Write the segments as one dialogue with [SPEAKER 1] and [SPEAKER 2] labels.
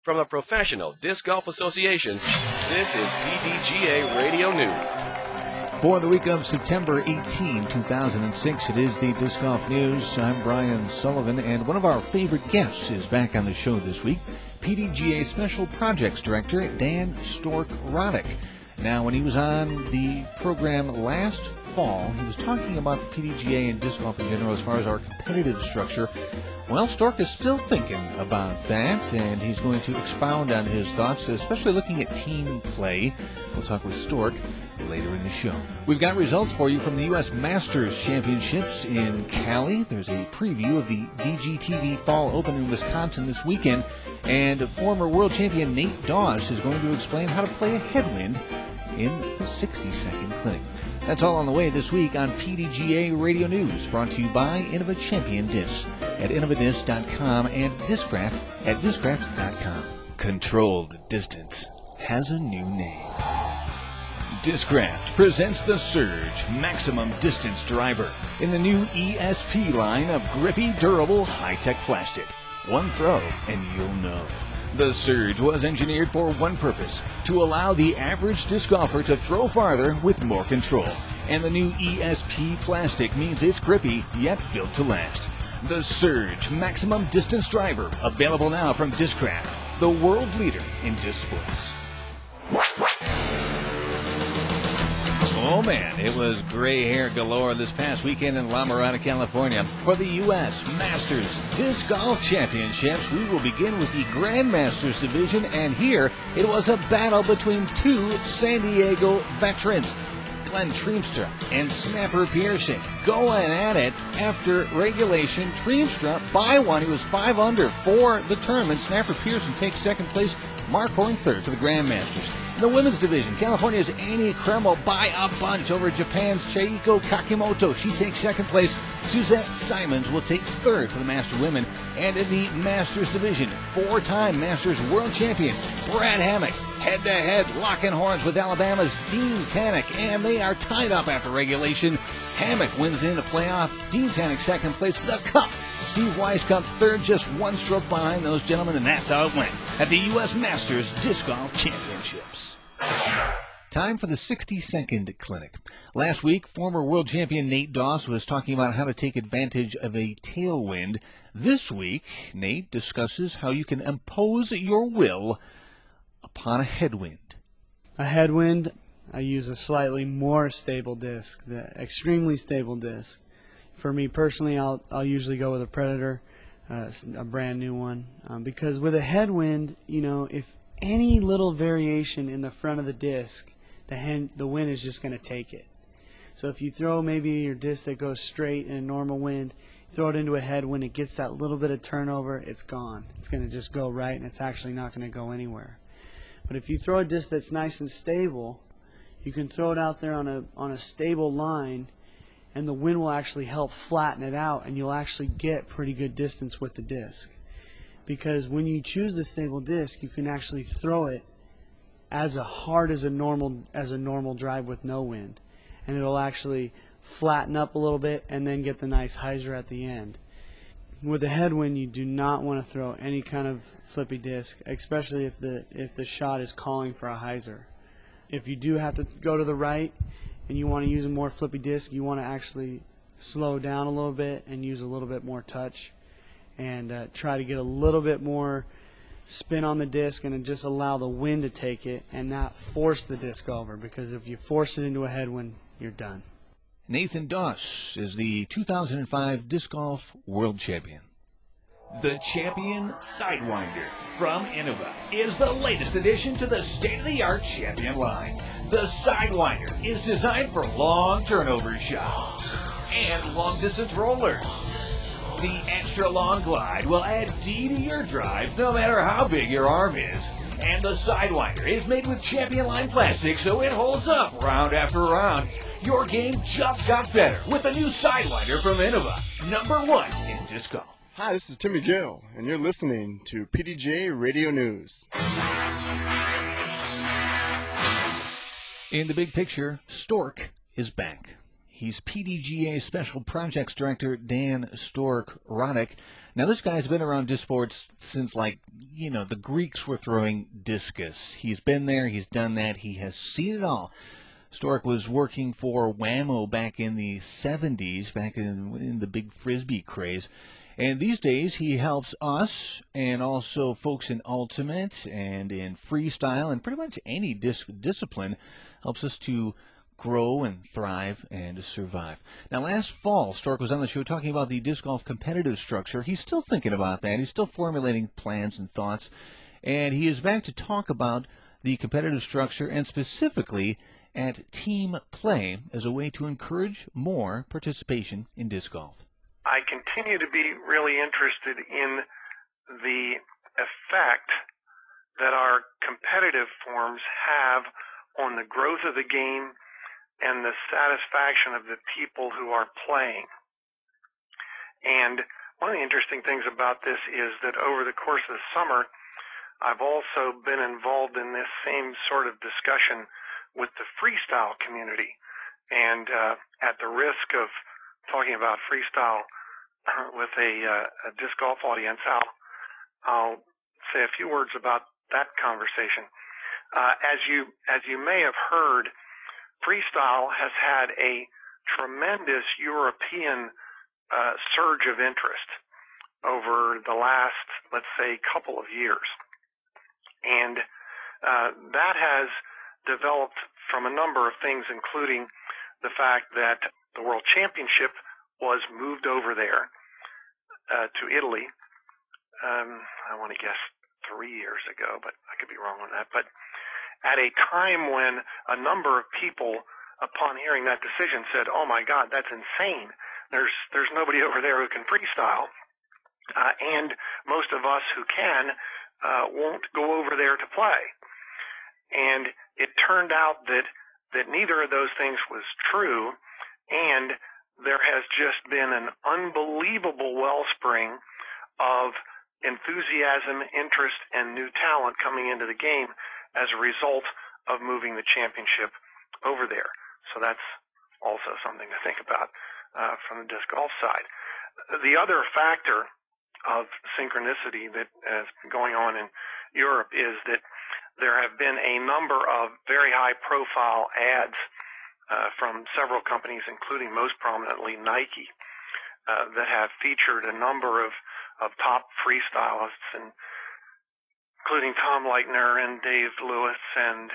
[SPEAKER 1] From the Professional Disc Golf Association, this is PDGA Radio News.
[SPEAKER 2] For the week of September 18, 2006, it is the Disc Golf News. I'm Brian Sullivan, and one of our favorite guests is back on the show this week, PDGA Special Projects Director Dan Stork-Roddick. Now, when he was on the program last fall, he was talking about the PDGA and disc golf in general as far as our competitive structure. Well, Stork is still thinking about that, and he's going to expound on his thoughts, especially looking at team play. We'll talk with Stork later in the show. We've got results for you from the U.S. Masters Championships in Cali. There's a preview of the VGTV Fall Open in Wisconsin this weekend, and former world champion Nate Doss is going to explain how to play a headwind in the 60-second clinic. That's all on the way this week on PDGA Radio News, brought to you by Innova Champion Discs at InnovaDisc.com and Discraft at Discraft.com. Controlled Distance has a new name. Discraft presents the Surge Maximum Distance Driver in the new ESP line of grippy, durable, high-tech plastic. One throw and you'll know. The Surge was engineered for one purpose, to allow the average disc golfer to throw farther with more control. And the new ESP plastic means it's grippy, yet built to last. The Surge Maximum Distance Driver, available now from Discraft, the world leader in disc sports. Oh man, it was gray hair galore this past weekend in La Mirada, California. For the U.S. Masters Disc Golf Championships, we will begin with the Grandmasters division, and here it was a battle between two San Diego veterans, Glenn Triemstra and Snapper Pearson, going at it after regulation. Triemstra by one, he was 5 under for the tournament. Snapper Pearson takes second place, Mark Horn third for the Grandmasters. In the women's division, California's Annie Kreml by a bunch over Japan's Chieko Kakimoto. She takes second place. Suzette Simons will take third for the Master Women. And in the Masters division, four-time Masters World Champion Brad Hammock head-to-head locking horns with Alabama's Dean Tannock, and they are tied up after regulation. Hammock wins in the playoff. Dean Tannock second place. The Cup, Steve Weisskopf third, just one stroke behind those gentlemen, and that's how it went at the U.S. Masters Disc Golf Championships. Time for the 60-second clinic. Last week, former world champion Nate Doss was talking about how to take advantage of a tailwind. This week, Nate discusses how you can impose your will upon a headwind.
[SPEAKER 3] A headwind, I use a slightly more stable disc, the extremely stable disc. For me personally, I'll usually go with a Predator, a brand new one, because with a headwind, you know, if any little variation in the front of the disc, the wind is just going to take it. So if you throw maybe your disc that goes straight in a normal wind, throw it into a headwind, it gets that little bit of turnover, it's gone. It's going to just go right, and it's actually not going to go anywhere. But if you throw a disc that's nice and stable, you can throw it out there on a stable line, and the wind will actually help flatten it out, and you'll actually get pretty good distance with the disc. Because when you choose the stable disc, you can actually throw it as hard as a normal drive with no wind, and it'll actually flatten up a little bit and then get the nice hyzer at the end. With a headwind, you do not want to throw any kind of flippy disc, especially if the shot is calling for a hyzer. If you do have to go to the right and you want to use a more flippy disc, you want to actually slow down a little bit and use a little bit more touch, and try to get a little bit more spin on the disc and just allow the wind to take it and not force the disc over, because if you force it into a headwind, you're done.
[SPEAKER 2] Nathan Doss is the 2005 Disc Golf World Champion. The Champion Sidewinder from Innova is the latest addition to the state-of-the-art Champion line. The Sidewinder is designed for long turnover shots and long-distance rollers. The extra long glide will add D to your drives no matter how big your arm is. And the Sidewinder is made with Champion line plastic, so it holds up round after round. Your game just got better with the new Sidewinder from Innova, #1 in disc golf.
[SPEAKER 4] Hi, this is Timmy Gill, and you're listening to PDGA Radio News.
[SPEAKER 2] In the big picture, Stork is back. He's PDGA Special Projects Director Dan Stork-Roddick. Now, this guy's been around disc sports since, like, the Greeks were throwing discus. He's been there. He's done that. He has seen it all. Stork was working for Wham-O back in the 70s, back in the big Frisbee craze. And these days, he helps us and also folks in Ultimate and in freestyle and pretty much any discipline, helps us to grow and thrive and survive. Now, last fall, Stork was on the show talking about the disc golf competitive structure. He's still thinking about that. He's still formulating plans and thoughts. And he is back to talk about the competitive structure and specifically at team play as a way to encourage more participation in disc golf.
[SPEAKER 5] I continue to be really interested in the effect that our competitive forms have on the growth of the game and the satisfaction of the people who are playing. And one of the interesting things about this is that over the course of the summer, I've also been involved in this same sort of discussion with the freestyle community. And at the risk of talking about freestyle with a disc golf audience, I'll say a few words about that conversation. As you may have heard, freestyle has had a tremendous European surge of interest over the last, let's say, couple of years. And that has developed from a number of things, including the fact that the World Championship was moved over there to Italy. I want to guess 3 years ago, but I could be wrong on that. But at a time when a number of people, upon hearing that decision, said, "Oh my God, that's insane! There's nobody over there who can freestyle," and most of us who can won't go over there to play. And it turned out that neither of those things was true, and there has just been an unbelievable wellspring of enthusiasm, interest, and new talent coming into the game as a result of moving the championship over there. So that's also something to think about from the disc golf side. The other factor of synchronicity that has been going on in Europe is that there have been a number of very high-profile ads from several companies, including most prominently Nike, that have featured a number of top freestylists, including Tom Leitner and Dave Lewis and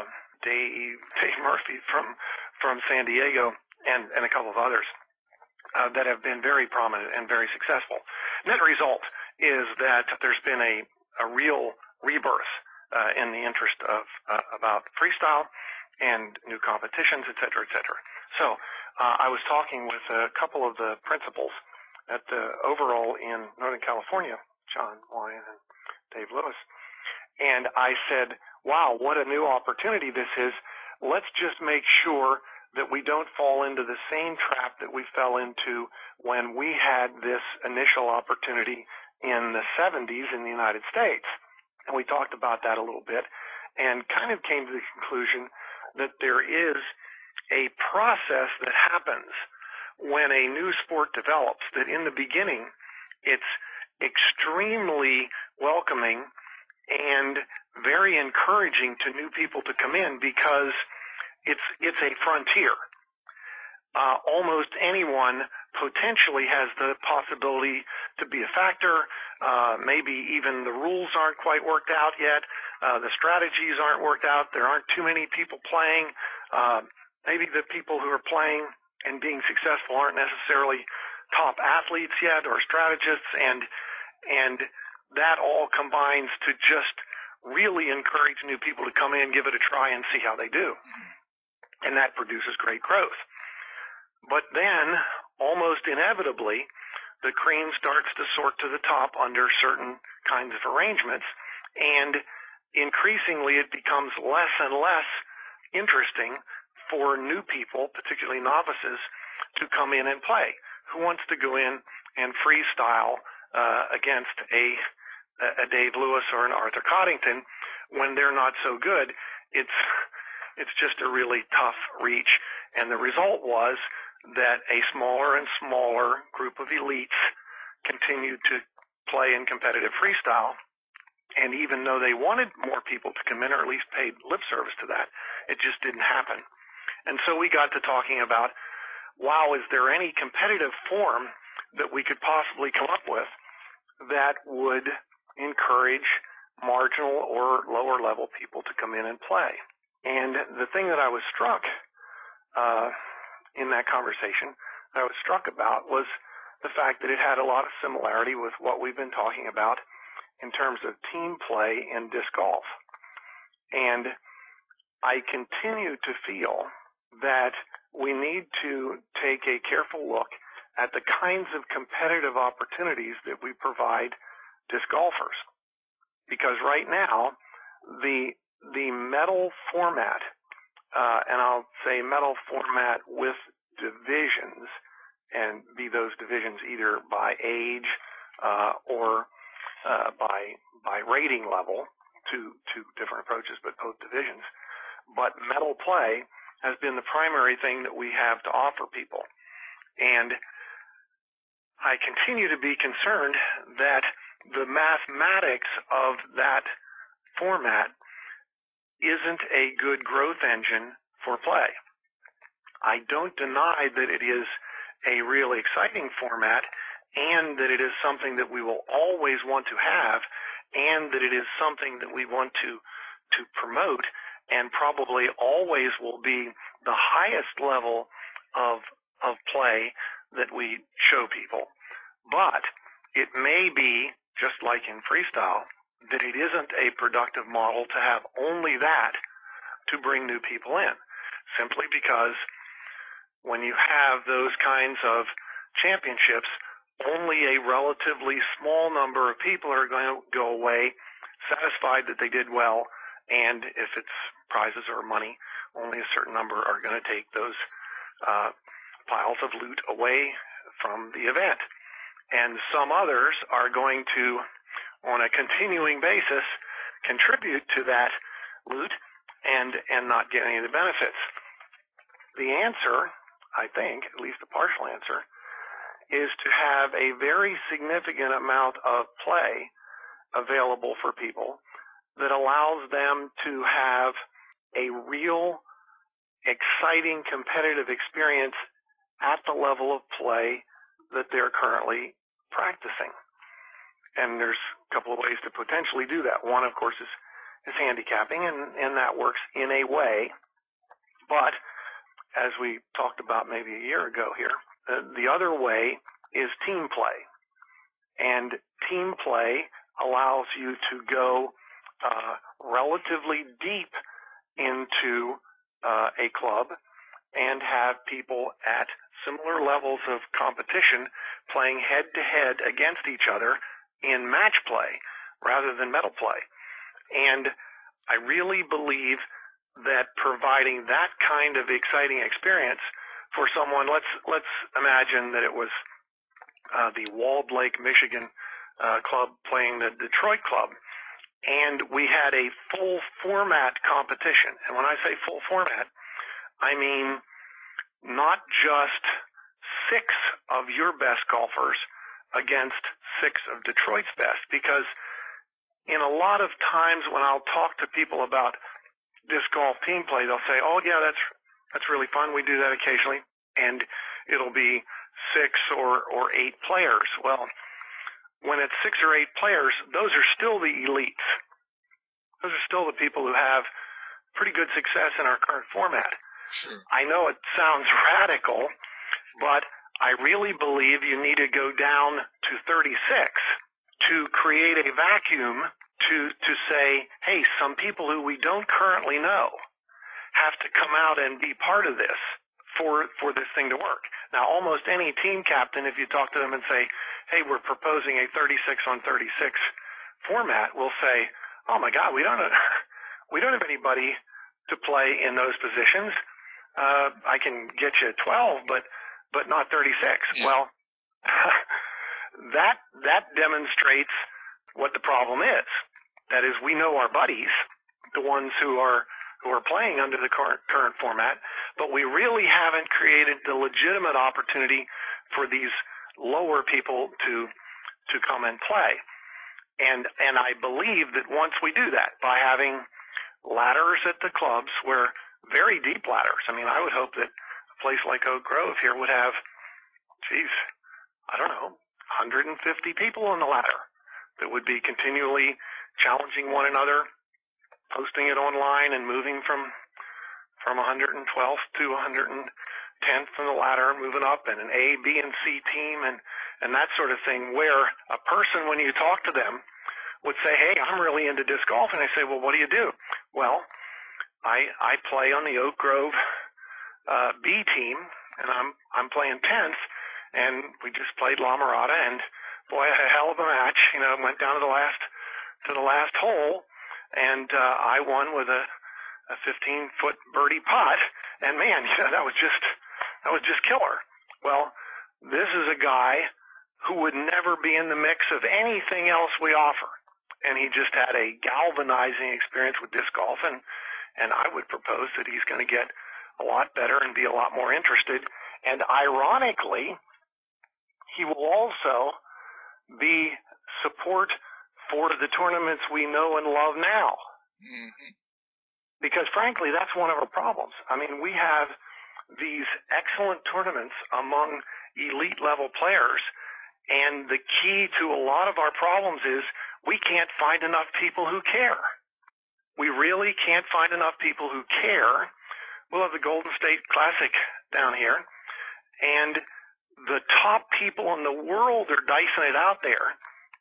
[SPEAKER 5] Dave Murphy from San Diego and a couple of others that have been very prominent and very successful. Net result is that there's been a real rebirth in the interest of about freestyle and new competitions, et cetera, et cetera. So I was talking with a couple of the principals at the Overall in Northern California, John Wyan and Dave Lewis, and I said, "Wow, what a new opportunity this is. Let's just make sure that we don't fall into the same trap that we fell into when we had this initial opportunity in the 70s in the United States." And we talked about that a little bit and kind of came to the conclusion that there is a process that happens when a new sport develops, that in the beginning it's extremely welcoming and very encouraging to new people to come in because it's a frontier. Almost anyone potentially has the possibility to be a factor. Maybe even the rules aren't quite worked out yet. The strategies aren't worked out. There aren't too many people playing. Maybe the people who are playing and being successful aren't necessarily top athletes yet or strategists, and that all combines to just really encourage new people to come in, give it a try, and see how they do. And that produces great growth. But then, almost inevitably, the cream starts to sort to the top under certain kinds of arrangements, and increasingly it becomes less and less interesting for new people, particularly novices, to come in and play. Who wants to go in and freestyle against a Dave Lewis or an Arthur Coddington when they're not so good? It's just a really tough reach, and the result was that a smaller and smaller group of elites continued to play in competitive freestyle. And even though they wanted more people to come in, or at least paid lip service to that, it just didn't happen. And so we got to talking about, wow, is there any competitive form that we could possibly come up with that would encourage marginal or lower level people to come in and play? And the thing that I was struck in that conversation, that I was struck about, was the fact that it had a lot of similarity with what we've been talking about in terms of team play in disc golf. And I continue to feel that we need to take a careful look at the kinds of competitive opportunities that we provide disc golfers. Because right now, the medal format, and I'll say medal format with divisions, and be those divisions either by age or by rating level, two different approaches, but both divisions. But medal play has been the primary thing that we have to offer people. And I continue to be concerned that the mathematics of that format isn't a good growth engine for play. I don't deny that it is a really exciting format, and that it is something that we will always want to have, and that it is something that we want to promote, and probably always will be the highest level of play that we show people. But it may be, just like in freestyle, that it isn't a productive model to have only that to bring new people in, simply because when you have those kinds of championships, only a relatively small number of people are going to go away satisfied that they did well, and if it's prizes or money, only a certain number are going to take those piles of loot away from the event. And some others are going to, on a continuing basis, contribute to that loot and not get any of the benefits. The answer, I think, at least a partial answer, is to have a very significant amount of play available for people that allows them to have a real, exciting, competitive experience at the level of play that they're currently practicing. And there's a couple of ways to potentially do that. One, of course, is handicapping, and that works in a way. But as we talked about maybe a year ago here, the other way is team play. And team play allows you to go relatively deep into a club and have people at similar levels of competition playing head-to-head against each other in match play rather than medal play. And I really believe that providing that kind of exciting experience for someone, let's imagine that it was the Walled Lake, Michigan club playing the Detroit club, and we had a full format competition. And when I say full format, I mean not just 6 of your best golfers against 6 of Detroit's best, because in a lot of times when I'll talk to people about disc golf team play, they'll say, oh yeah, that's really fun, we do that occasionally, and it'll be 6 or 8 players. Well, when it's 6 or 8 players, those are still the elites. Those are still the people who have pretty good success in our current format. I know it sounds radical, but I really believe you need to go down to 36 to create a vacuum to say, hey, some people who we don't currently know have to come out and be part of this for this thing to work. Now, almost any team captain, if you talk to them and say, hey, we're proposing a 36-on-36 format, will say, oh my God, we don't have anybody to play in those positions. I can get you 12, but not 36. Yeah. Well, that demonstrates what the problem is. That is, we know our buddies, the ones who are playing under the current format, but we really haven't created the legitimate opportunity for these lower people to to come and play. And I believe that once we do that, by having ladders at the clubs, where very deep ladders, I mean, I would hope that a place like Oak Grove here would have, I don't know, 150 people on the ladder that would be continually challenging one another, posting it online and moving from 112th to 110th from the ladder, moving up, and an A, B, and C team, and that sort of thing, where a person, when you talk to them, would say, hey, I'm really into disc golf. And I say, well, what do you do? Well, I play on the Oak Grove B team, and I'm playing 10th, and we just played La Mirada, and boy, a hell of a match. You know, went down to the last hole, and I won with a 15-foot birdie putt, and man, you know, that was just killer. Well, this is a guy who would never be in the mix of anything else we offer, and he just had a galvanizing experience with disc golf, and I would propose that he's going to get a lot better and be a lot more interested. And ironically, he will also be support for the tournaments we know and love now. Mm-hmm. Because frankly, that's one of our problems. I mean, we have these excellent tournaments among elite level players, and the key to a lot of our problems is we can't find enough people who care. We really can't find enough people who care. We'll have the Golden State Classic down here, and the top people in the world are dicing it out there,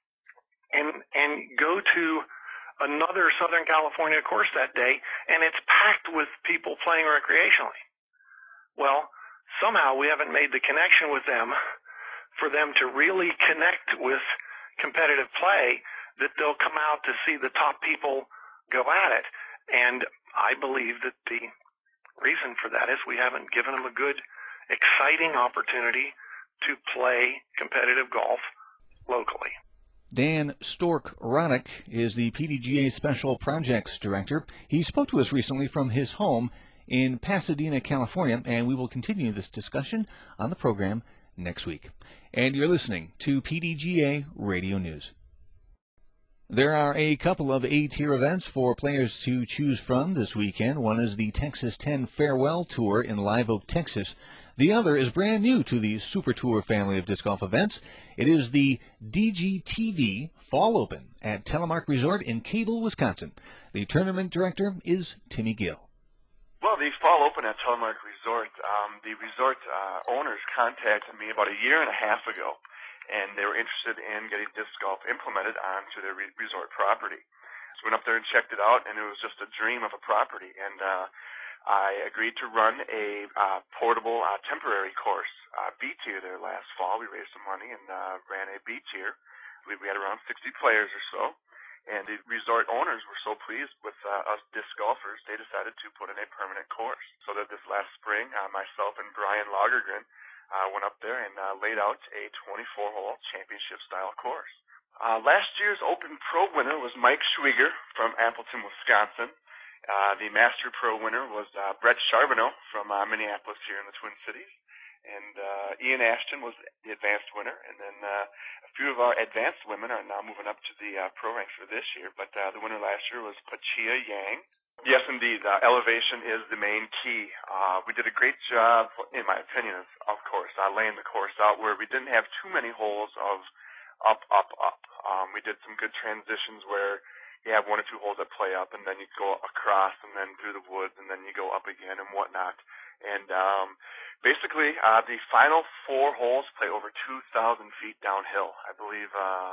[SPEAKER 5] and go to another Southern California course that day, and it's packed with people playing recreationally. Well, somehow we haven't made the connection with them for them to really connect with competitive play, that they'll come out to see the top people go at it. And I believe that the reason for that is we haven't given them a good, exciting opportunity to play competitive golf locally.
[SPEAKER 2] Dan Stork-Roddick is the PDGA Special Projects Director. He spoke to us recently from his home in Pasadena, California, and we will continue this discussion on the program next week. And you're listening to PDGA Radio News. There are a couple of A-tier events for players to choose from this weekend. One is the Texas 10 Farewell Tour in Live Oak, Texas. The other is brand new to the Super Tour family of disc golf events. It is the DGTV Fall Open at Telemark Resort in Cable, Wisconsin. The tournament director is Timmy Gill.
[SPEAKER 6] Well, the Fall Open at Telemark Resort, the resort owners contacted me about a year and a half ago, and they were interested in getting disc golf implemented onto their resort property. So went up there and checked it out, and it was just a dream of a property. And I agreed to run a portable temporary course, B tier, there last fall. We raised some money and ran a B tier. I believe we had around 60 players or so. And the resort owners were so pleased with us disc golfers, they decided to put in a permanent course. So that this last spring, myself and Brian Lagergren went up there and laid out a 24-hole championship-style course. Last year's Open Pro winner was Mike Schwieger from Appleton, Wisconsin. The Master Pro winner was Brett Charbonneau from Minneapolis here in the Twin Cities. And Ian Ashton was the advanced winner. And then a few of our advanced women are now moving up to the pro ranks for this year. But the winner last year was Pachia Yang. Yes, indeed. Elevation is the main key. We did a great job, in my opinion, of course, laying the course out where we didn't have too many holes of up, up, up. We did some good transitions where you have one or two holes that play up, and then you go across, and then through the woods, and then you go up again and whatnot. And basically, the final 4 holes play over 2,000 feet downhill. I believe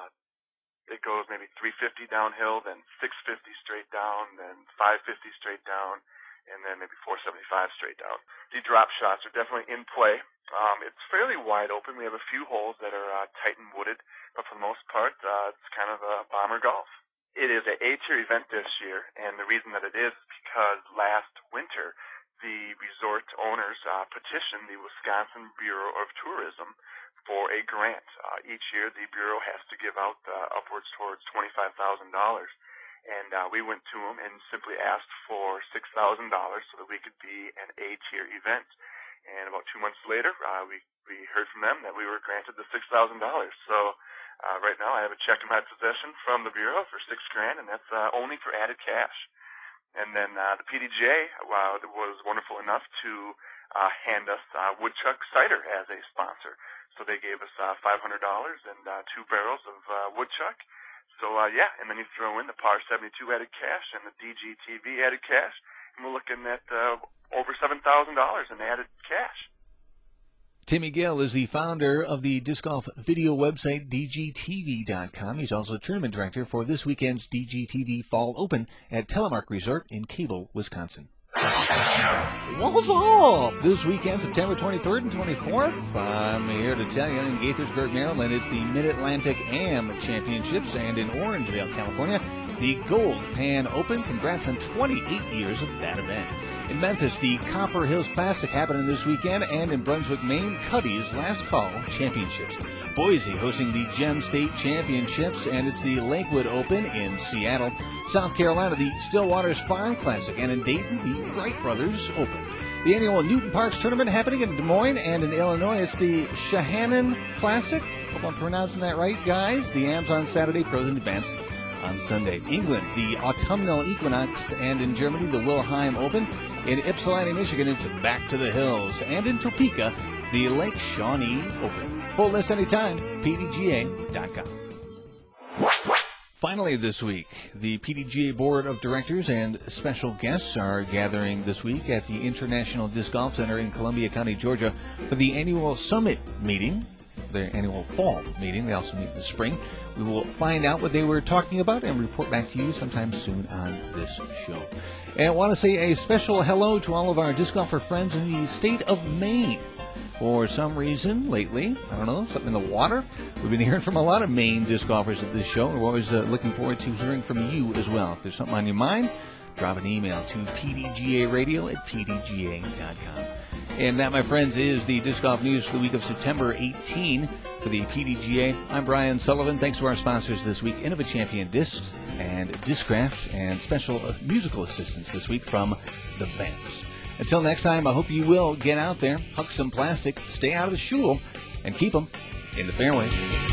[SPEAKER 6] it goes maybe 350 downhill, then 650 straight down, then 550 straight down, and then maybe 475 straight down. The drop shots are definitely in play. It's fairly wide open. We have a few holes that are tight and wooded, but for the most part, it's kind of a bomber golf. It is an A-tier event this year, and the reason that it is because last winter, the resort owners petitioned the Wisconsin Bureau of Tourism for a grant. Each year, the Bureau has to give out upwards towards $25,000. And we went to them and simply asked for $6,000 so that we could be an A-tier event. And about 2 months later, we heard from them that we were granted the $6,000. So Right now, I have a check in my possession from the Bureau for $6,000, and that's only for added cash. And then the PDGA was wonderful enough to hand us Woodchuck Cider as a sponsor. So they gave us $500 and 2 barrels of Woodchuck. So, and then you throw in the Par 72 added cash and the DGTV added cash, and we're looking at over $7,000 in added cash.
[SPEAKER 2] Timmy Gill is the founder of the disc golf video website DGTV.com. He's also the tournament director for this weekend's DGTV Fall Open at Telemark Resort in Cable, Wisconsin. What's up? This weekend, September 23rd and 24th, I'm here to tell you in Gaithersburg, Maryland, it's the Mid-Atlantic AM Championships, and in Orangevale, California, the Gold Pan Open. Congrats on 28 years of that event. In Memphis, the Copper Hills Classic happening this weekend, and in Brunswick, Maine, Cuddy's Last Call Championships. Boise hosting the Gem State Championships, and it's the Lakewood Open in Seattle. South Carolina, the Stillwaters Farm Classic, and in Dayton, the Wright Brothers Open. The annual Newton Parks Tournament happening in Des Moines, and in Illinois, it's the Shahanan Classic. Hope I'm pronouncing that right, guys. The Ams on Saturday, pros in advance on Sunday. England, the Autumnal Equinox, and in Germany, the Wilhelm Open. In Ypsilanti, Michigan, it's Back to the Hills. And in Topeka, the Lake Shawnee Open. Full list anytime, PDGA.com. Finally this week, the PDGA Board of Directors and special guests are gathering this week at the International Disc Golf Center in Columbia County, Georgia, for the annual summit meeting, their annual fall meeting. They also meet in the spring. We will find out what they were talking about and report back to you sometime soon on this show. And I want to say a special hello to all of our disc golfer friends in the state of Maine. For some reason, lately, I don't know, something in the water, we've been hearing from a lot of Maine disc golfers at this show, and we're always looking forward to hearing from you as well. If there's something on your mind, drop an email to pdgaradio@pdga.com. And that, my friends, is the Disc Golf News for the week of September 18 for the PDGA. I'm Brian Sullivan. Thanks to our sponsors this week, Innova Champion Discs and Discraft, and special musical assistance this week from the Vamps. Until next time, I hope you will get out there, huck some plastic, stay out of the shul, and keep them in the fairway.